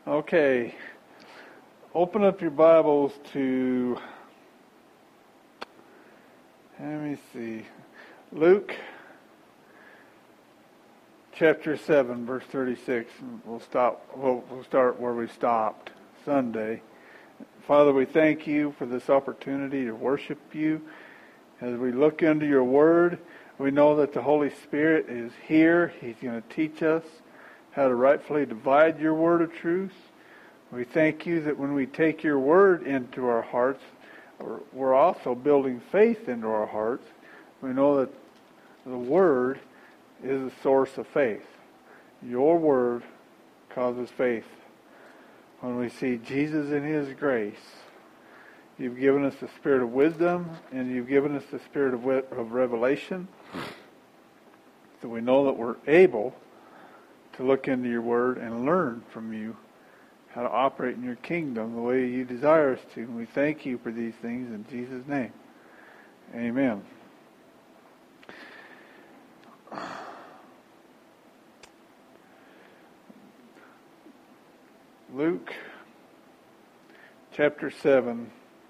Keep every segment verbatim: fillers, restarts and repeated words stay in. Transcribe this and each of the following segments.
Okay, open up your Bibles to, let me see, Luke chapter seven, verse thirty-six. We'll stop. We'll, we'll start where we stopped Sunday. Father, we thank you for this opportunity to worship you. As we look into your word, we know that the Holy Spirit is here. He's going to teach us how to rightfully divide your word of truth. We thank you that when we take your word into our hearts, we're also building faith into our hearts. We know that the word is a source of faith. Your word causes faith. When we see Jesus in his grace, you've given us the spirit of wisdom and you've given us the spirit of, of revelation. So we know that we're able to look into your word and learn from you how to operate in your kingdom the way you desire us to. And we thank you for these things in Jesus' name. Amen. Luke chapter seven,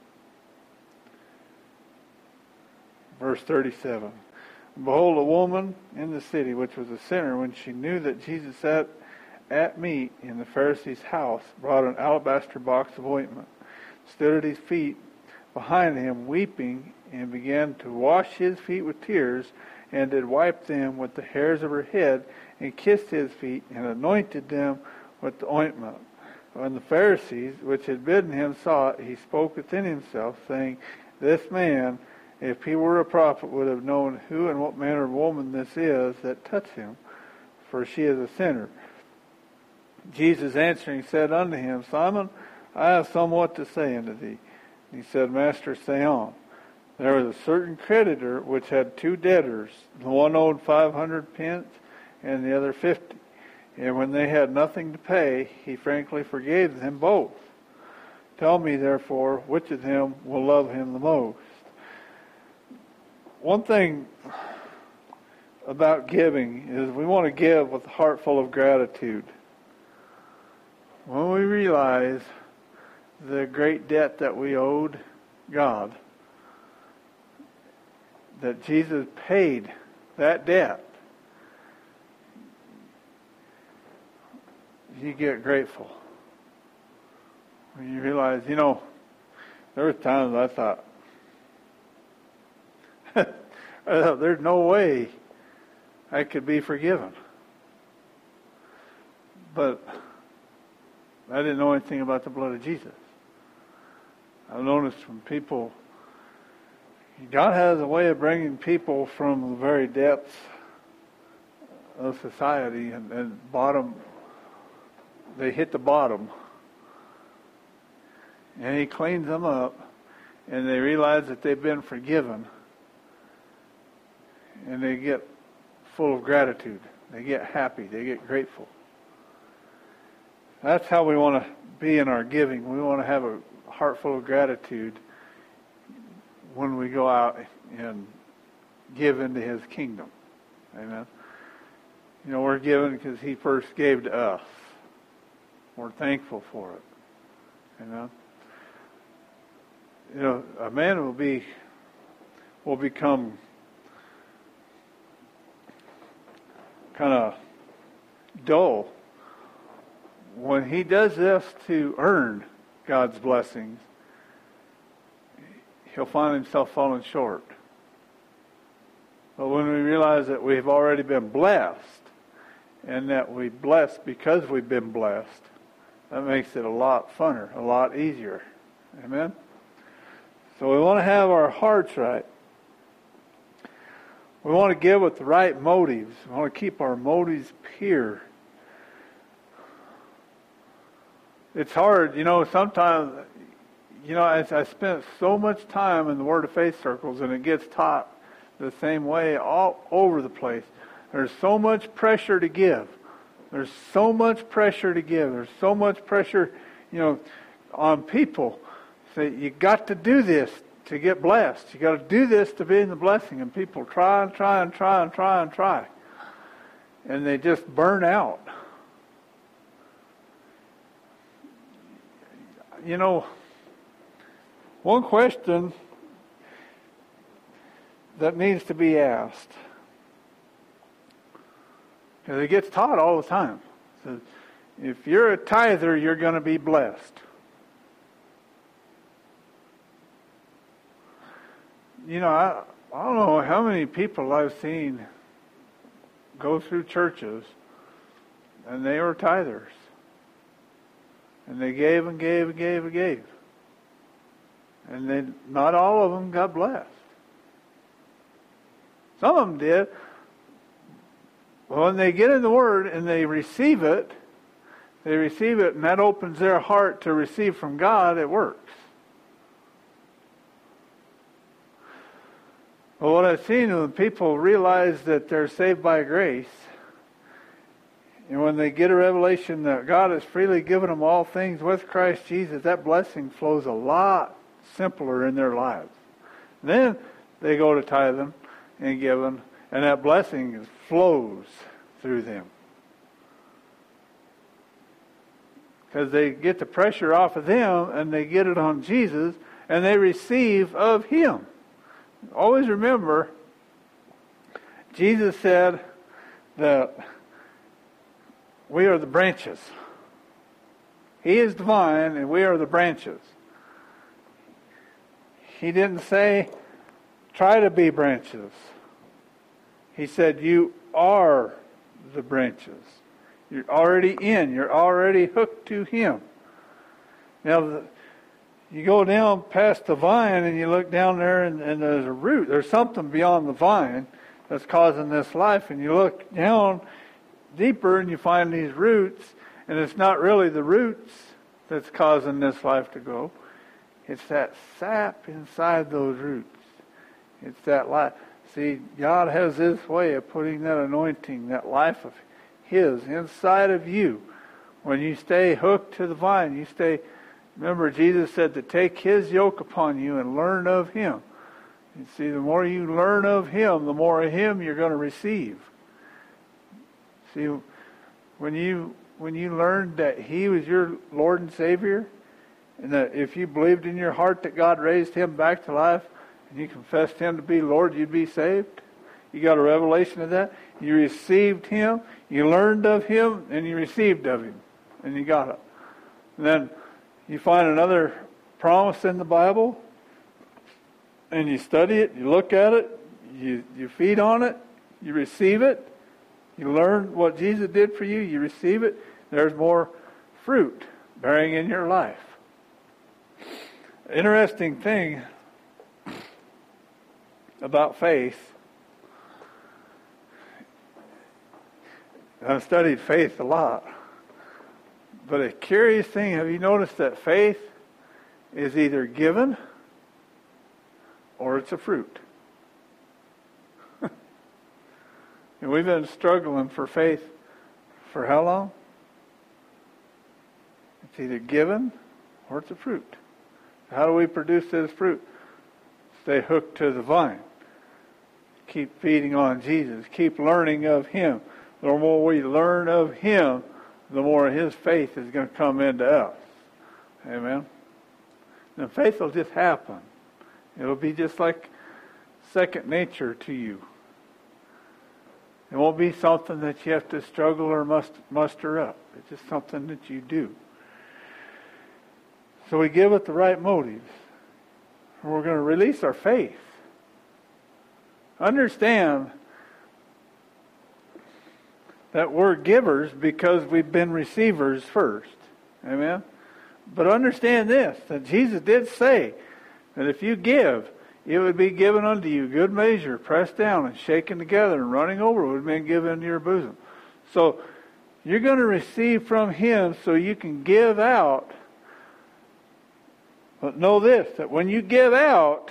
verse thirty-seven. Behold, a woman in the city, which was a sinner, when she knew that Jesus sat at meat in the Pharisee's house, brought an alabaster box of ointment, stood at his feet behind him, weeping, and began to wash his feet with tears, and did wipe them with the hairs of her head, and kissed his feet, and anointed them with the ointment. When the Pharisees, which had bidden him, saw it, he spoke within himself, saying, This man, if he were a prophet, would have known who and what manner of woman this is that touched him, for she is a sinner. Jesus answering said unto him, Simon, I have somewhat to say unto thee. And he said, Master, say on. There was a certain creditor which had two debtors. The one owed five hundred pence, and the other fifty. And when they had nothing to pay, he frankly forgave them both. Tell me, therefore, which of them will love him the most? One thing about giving is we want to give with a heart full of gratitude. When we realize the great debt that we owed God, that Jesus paid that debt, you get grateful. When you realize, you know, there were times I thought, there's no way I could be forgiven. But I didn't know anything about the blood of Jesus. I've noticed from people, God has a way of bringing people from the very depths of society and, and bottom. They hit the bottom. And he cleans them up, and they realize that they've been forgiven. And they get full of gratitude. They get happy. They get grateful. That's how we want to be in our giving. We want to have a heart full of gratitude when we go out and give into his kingdom. Amen. You know, we're giving because he first gave to us. We're thankful for it. Amen. You know, a man will be will become kind of dull when he does this to earn God's blessings. He'll find himself falling short. But when we realize that we've already been blessed, and that we bless because we've been blessed, that makes it a lot funner, a lot easier. Amen? So we want to have our hearts right. We want to give with the right motives. We want to keep our motives pure. It's hard, you know, sometimes, you know, I, I spent so much time in the Word of Faith circles, and it gets taught the same way all over the place. There's so much pressure to give. There's so much pressure to give. There's so much pressure, you know, on people. Say, you got to do this to get blessed. You got to do this to be in the blessing. And people try and try and try and try and try. And they just burn out. you know, one question that needs to be asked, because it gets taught all the time. So if you're a tither, you're going to be blessed. You know, I, I don't know how many people I've seen go through churches and they were tithers. And they gave and gave and gave and gave. And then not all of them got blessed. Some of them did. Well, when they get in the Word and they receive it, they receive it and that opens their heart to receive from God, it works. Well, what I've seen when people realize that they're saved by grace, and when they get a revelation that God has freely given them all things with Christ Jesus, that blessing flows a lot simpler in their lives. Then they go to tithing and giving, and that blessing flows through them. Because they get the pressure off of them, and they get it on Jesus, and they receive of Him. Always remember, Jesus said that we are the branches. He is the vine and we are the branches. He didn't say, try to be branches. He said, you are the branches. You're already in. You're already hooked to Him. Now, the, you go down past the vine and you look down there and, and there's a root. There's something beyond the vine that's causing this life. And you look down deeper and you find these roots. And it's not really the roots that's causing this life to go. It's that sap inside those roots. It's that life. See, God has this way of putting that anointing, that life of His inside of you. When you stay hooked to the vine, you stay... Remember, Jesus said to take His yoke upon you and learn of Him. You see, the more you learn of Him, the more of Him you're going to receive. See, when you when you learned that He was your Lord and Savior, and that if you believed in your heart that God raised Him back to life, and you confessed Him to be Lord, you'd be saved. You got a revelation of that. You received Him, you learned of Him, and you received of Him. And you got it. And then you find another promise in the Bible, and you study it, you look at it, you, you feed on it, you receive it, you learn what Jesus did for you, you receive it, there's more fruit bearing in your life. Interesting thing about faith, I've studied faith a lot. But a curious thing, have you noticed that faith is either given or it's a fruit? And we've been struggling for faith for how long? It's either given or it's a fruit. How do we produce this fruit? Stay hooked to the vine. Keep feeding on Jesus. Keep learning of Him. The more we learn of Him, the more His faith is going to come into us. Amen? And faith will just happen. It'll be just like second nature to you. It won't be something that you have to struggle or must muster up. It's just something that you do. So we give it the right motives. And we're going to release our faith. Understand that we're givers because we've been receivers first. Amen? But understand this, that Jesus did say that if you give, it would be given unto you, good measure, pressed down and shaken together and running over would have been given into your bosom. So you're going to receive from Him so you can give out. But know this, that when you give out,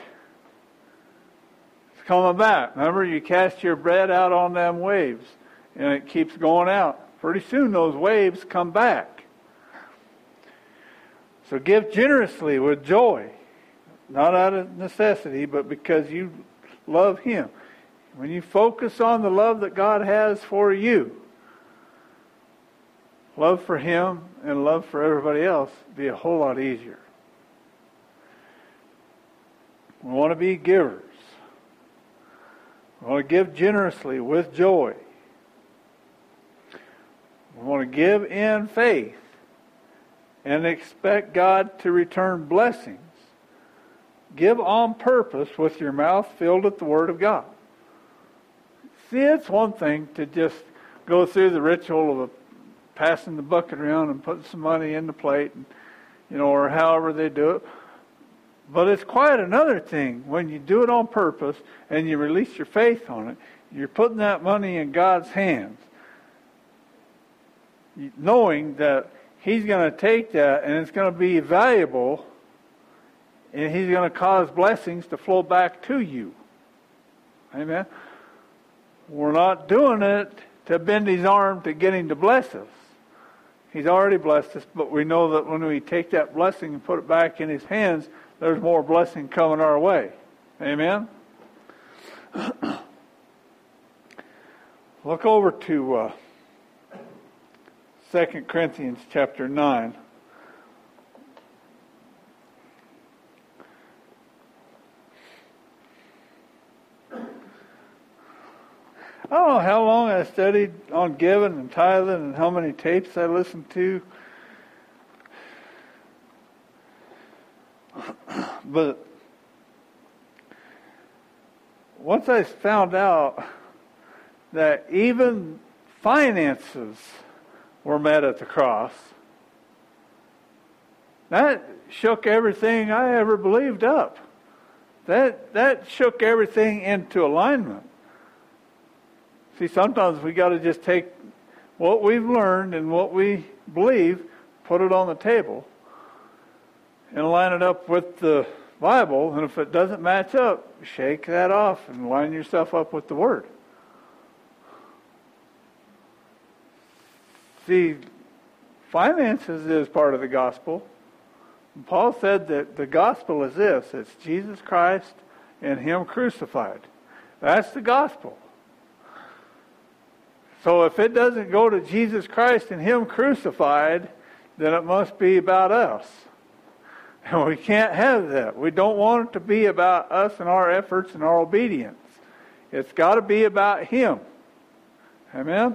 it's coming back. Remember, you cast your bread out on them waves. And it keeps going out. Pretty soon those waves come back. So give generously with joy. Not out of necessity, but because you love Him. When you focus on the love that God has for you, love for Him and love for everybody else, be a whole lot easier. We want to be givers. We want to give generously with joy. We want to give in faith and expect God to return blessings. Give on purpose with your mouth filled with the Word of God. See, it's one thing to just go through the ritual of passing the bucket around and putting some money in the plate, and, you know, or however they do it. But it's quite another thing when you do it on purpose and you release your faith on it. You're putting that money in God's hands, knowing that He's going to take that and it's going to be valuable, and He's going to cause blessings to flow back to you. Amen? We're not doing it to bend His arm to get Him to bless us. He's already blessed us, but we know that when we take that blessing and put it back in His hands, there's more blessing coming our way. Amen? Look over to uh, Second Corinthians chapter nine. I don't know how long I studied on giving and tithing and how many tapes I listened to. But once I found out that even finances were met at the cross, that shook everything I ever believed up. That that shook everything into alignment. See, sometimes we got to just take what we've learned and what we believe, put it on the table, and line it up with the Bible. And if it doesn't match up, shake that off and line yourself up with the Word. See, finances is part of the gospel. And Paul said that the gospel is this: it's Jesus Christ and Him crucified. That's the gospel. So if it doesn't go to Jesus Christ and Him crucified, then it must be about us. And we can't have that. We don't want it to be about us and our efforts and our obedience. It's got to be about Him. Amen?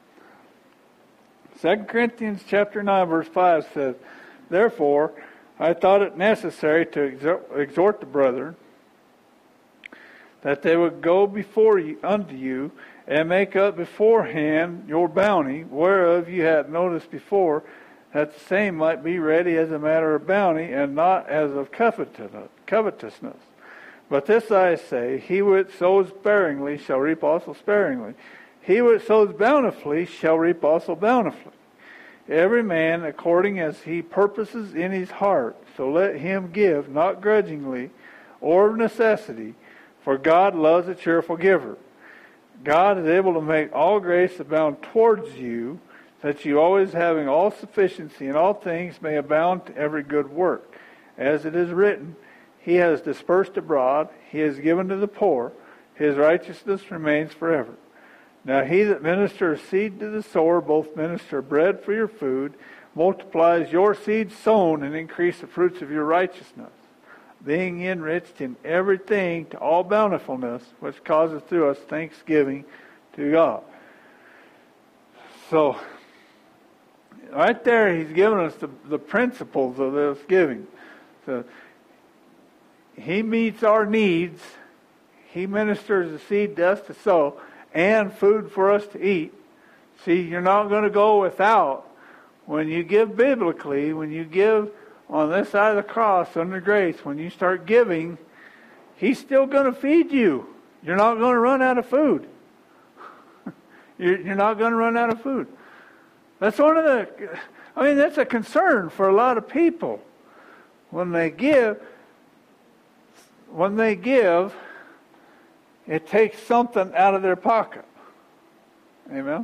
Second Corinthians chapter nine verse five says, "Therefore, I thought it necessary to exhort the brethren that they would go before you unto you and make up beforehand your bounty, whereof you had noticed before, that the same might be ready as a matter of bounty, and not as of covetousness. But this I say, he which sows sparingly shall reap also sparingly. He which sows bountifully shall reap also bountifully. Every man according as he purposes in his heart, so let him give, not grudgingly or of necessity, for God loves a cheerful giver. God is able to make all grace abound towards you, that you always having all sufficiency in all things may abound to every good work. As it is written, He has dispersed abroad, He has given to the poor, His righteousness remains forever. Now he that ministers seed to the sower, both minister bread for your food, multiplies your seed sown, and increase the fruits of your righteousness, being enriched in everything to all bountifulness, which causeth through us thanksgiving to God." So, right there, He's given us the, the principles of this giving. So, He meets our needs. He ministers the seed to us to sow, and food for us to eat. See, you're not going to go without. When you give biblically, when you give on this side of the cross under grace, when you start giving, He's still going to feed you. You're not going to run out of food. you're, you're not going to run out of food. That's one of the, I mean, that's a concern for a lot of people. When they give, when they give, it takes something out of their pocket. Amen?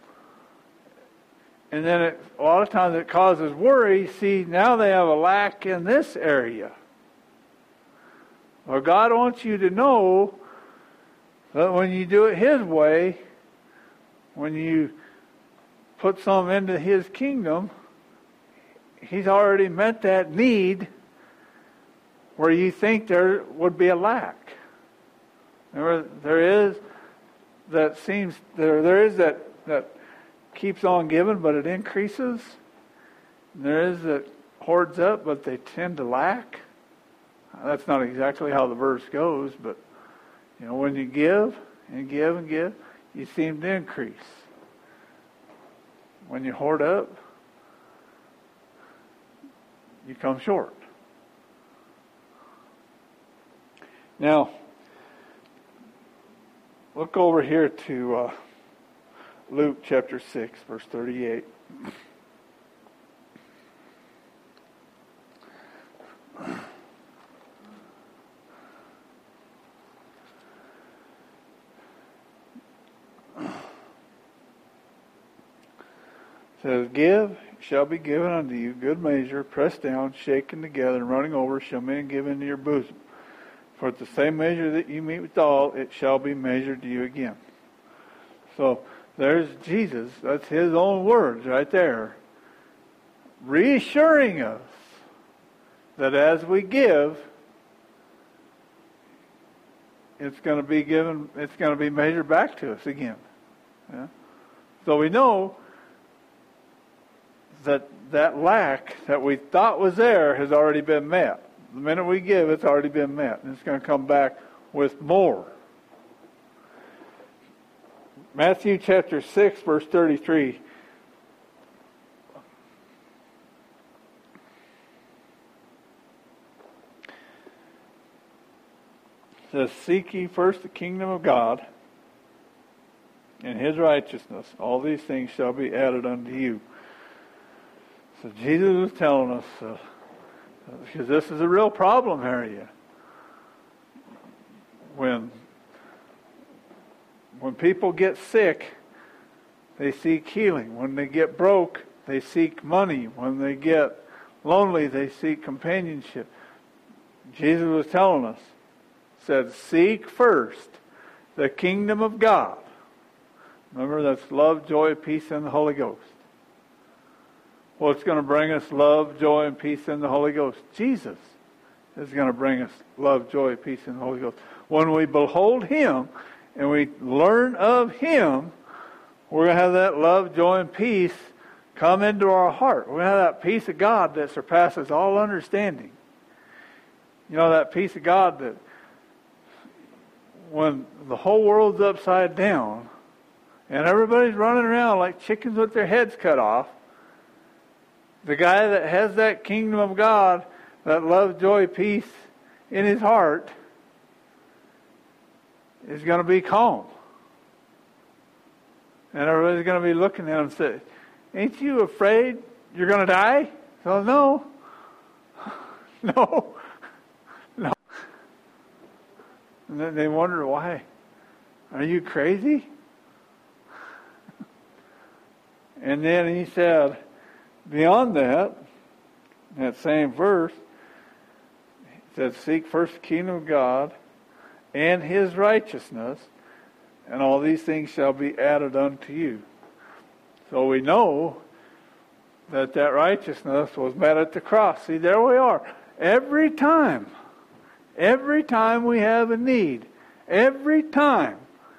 And then it, a lot of times it causes worry. See, now they have a lack in this area. Well, God wants you to know that when you do it His way, when you put some into His kingdom, He's already met that need where you think there would be a lack. There, there is that seems there there is that that keeps on giving, but it increases. And there is that hoards up, but they tend to lack. That's not exactly how the verse goes, but you know, when you give and give and give, you seem to increase. When you hoard up, you come short. Now, look over here to uh, Luke chapter six, verse thirty-eight. It says, "Give, shall be given unto you, good measure, pressed down, shaken together, and running over, shall men give into your bosom. For at the same measure that you meet withal, it shall be measured to you again." So there's Jesus. That's his own words right there, reassuring us that as we give, it's going to be given. It's going to be measured back to us again. Yeah? So we know that that lack that we thought was there has already been met. The minute we give, it's already been met. And it's going to come back with more. Matthew chapter six, verse thirty-three. Says, "Seek ye first the kingdom of God and his righteousness. All these things shall be added unto you." So Jesus was telling us, uh, because this is a real problem area. When, when people get sick, they seek healing. When they get broke, they seek money. When they get lonely, they seek companionship. Jesus was telling us, said, "Seek first the kingdom of God." Remember, that's love, joy, peace, and the Holy Ghost. What's going to bring us love, joy, and peace in the Holy Ghost? Jesus is going to bring us love, joy, peace in the Holy Ghost. When we behold Him and we learn of Him, we're going to have that love, joy, and peace come into our heart. We're going to have that peace of God that surpasses all understanding. You know, that peace of God that when the whole world's upside down and everybody's running around like chickens with their heads cut off, the guy that has that kingdom of God, that love, joy, peace in his heart, is going to be calm. And everybody's going to be looking at him and say, "Ain't you afraid you're going to die?" So, no. no. No. And then they wonder why. Are you crazy? And then he said, beyond that, that same verse, it says, "Seek first the kingdom of God and his righteousness, and all these things shall be added unto you." So we know that that righteousness was met at the cross. See, there we are. Every time, every time we have a need, every time,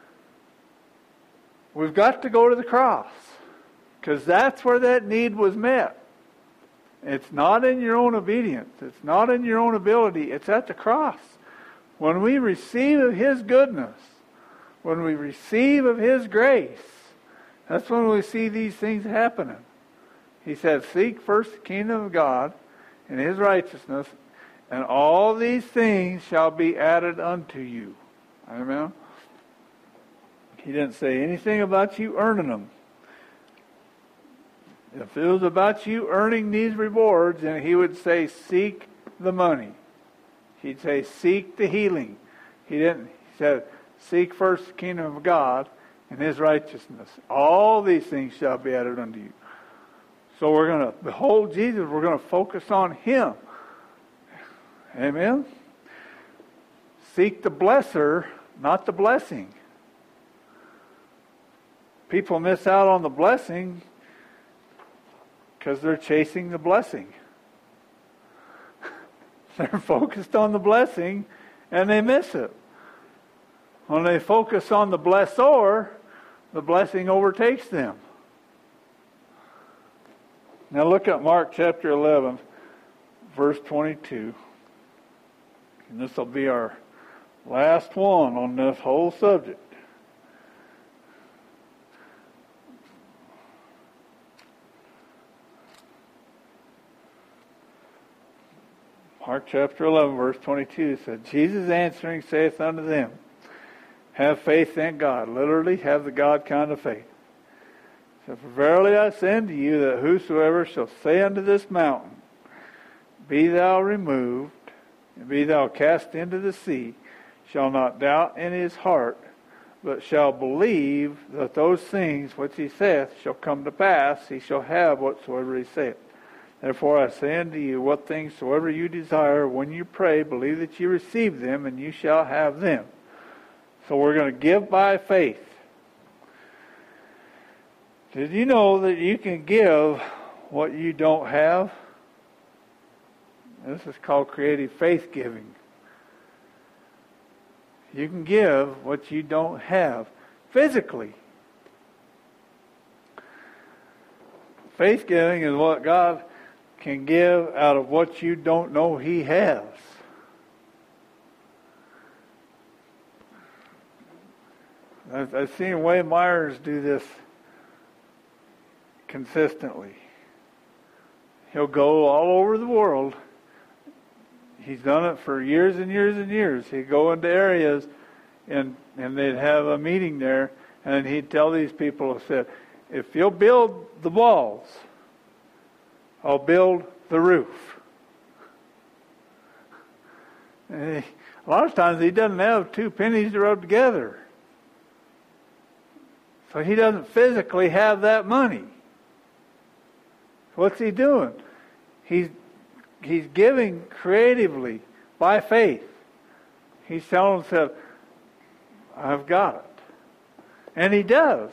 we've got to go to the cross. Because that's where that need was met. It's not in your own obedience. It's not in your own ability. It's at the cross. When we receive of His goodness, when we receive of His grace, that's when we see these things happening. He said, "Seek first the kingdom of God and His righteousness, and all these things shall be added unto you." Amen? He didn't say anything about you earning them. If it was about you earning these rewards, then He would say, "Seek the money." He'd say, "Seek the healing." He didn't. He said, "Seek first the kingdom of God and His righteousness. All these things shall be added unto you." So we're going to behold Jesus. We're going to focus on Him. Amen? Seek the blesser, not the blessing. People miss out on the blessing because they're chasing the blessing. They're focused on the blessing and they miss it. When they focus on the blessor, the blessing overtakes them. Now look at Mark chapter eleven, verse twenty-two. And this will be our last one on this whole subject. Mark chapter eleven, verse twenty-two said, Jesus answering saith unto them, have faith in God. Literally, have the God kind of faith. So, for verily I say unto you that whosoever shall say unto this mountain, be thou removed, and be thou cast into the sea, shall not doubt in his heart, but shall believe that those things which he saith shall come to pass, he shall have whatsoever he saith. Therefore I say unto you, what things soever you desire, when you pray, believe that you receive them, and you shall have them. So we're going to give by faith. Did you know that you can give what you don't have? This is called creative faith giving. You can give what you don't have physically. Faith giving is what God can give out of what you don't know He has. I've, I've seen Wayne Myers do this consistently. He'll go all over the world. He's done it for years and years and years. He'd go into areas and and they'd have a meeting there, and he'd tell these people, he said, if you'll build the walls, I'll build the roof. And he, a lot of times he doesn't have two pennies to rub together. So he doesn't physically have that money. What's he doing? He's he's giving creatively by faith. He's telling himself, I've got it. And he does.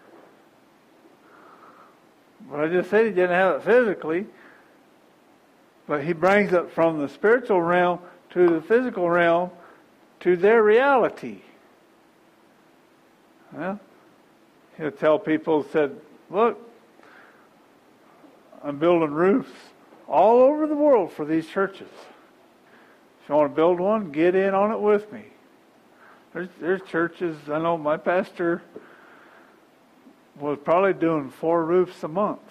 But I just said he didn't have it physically. But he brings it from the spiritual realm to the physical realm to their reality. Well, he'll tell people, said, look, I'm building roofs all over the world for these churches. If you want to build one, get in on it with me. There's, there's churches, I know my pastor was probably doing four roofs a month.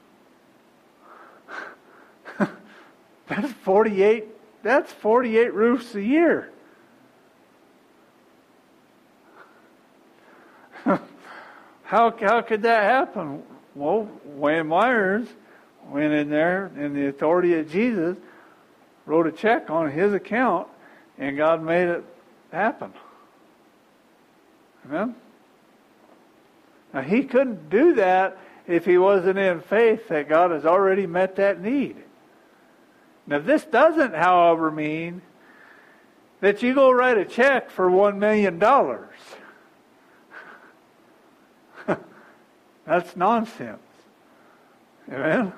That's forty-eight, that's forty-eight roofs a year. how, how could that happen? Well, Wayne Myers went in there in the authority of Jesus, wrote a check on his account, and God made it happen. Amen? Now, he couldn't do that if he wasn't in faith that God has already met that need. Now, this doesn't, however, mean that you go write a check for one million dollars. That's nonsense. Amen?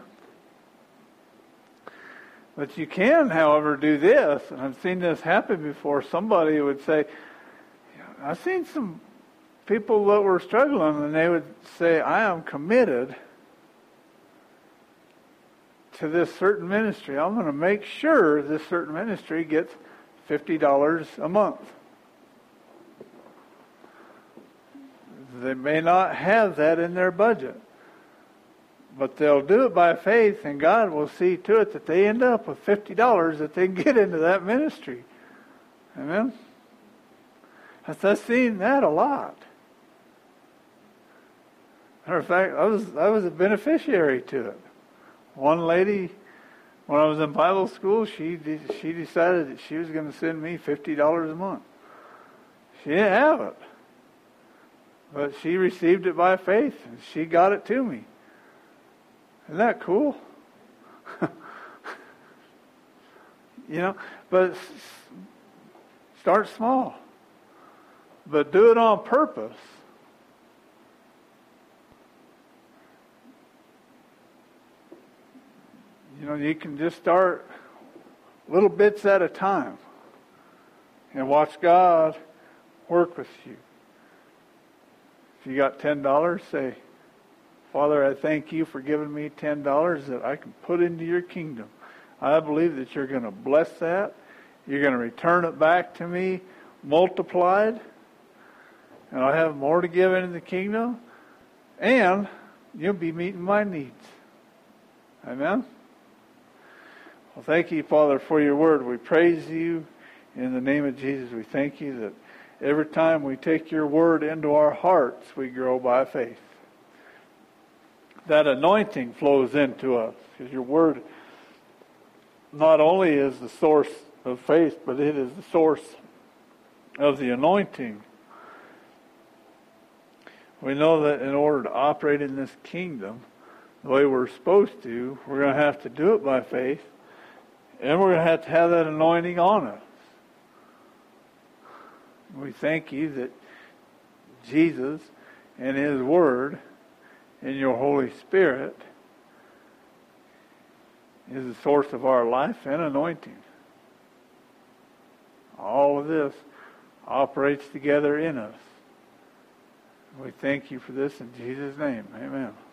But you can, however, do this, and I've seen this happen before. Somebody would say, I've seen some people that were struggling, and they would say, I am committed to this certain ministry. I'm going to make sure this certain ministry gets fifty dollars a month. They may not have that in their budget, but they'll do it by faith, and God will see to it that they end up with fifty dollars that they can get into that ministry. Amen? I've seen that a lot. Matter of fact, I was I was a beneficiary to it. One lady, when I was in Bible school, she she decided that she was going to send me fifty dollars a month. She didn't have it, but she received it by faith, and she got it to me. Isn't that cool? You know, but start small, but do it on purpose. You know, you can just start little bits at a time, and watch God work with you. If you got ten dollars, say, Father, I thank you for giving me ten dollars that I can put into your kingdom. I believe that you're going to bless that. You're going to return it back to me multiplied. And I'll have more to give into the kingdom. And you'll be meeting my needs. Amen? Well, thank you, Father, for your word. We praise you in the name of Jesus. We thank you that every time we take your word into our hearts, we grow by faith. That anointing flows into us, because your word not only is the source of faith, but it is the source of the anointing. We know that in order to operate in this kingdom the way we're supposed to, we're going to have to do it by faith, and we're going to have to have that anointing on us. We thank you that Jesus and His Word and your Holy Spirit is the source of our life and anointing. All of this operates together in us. We thank you for this in Jesus' name. Amen.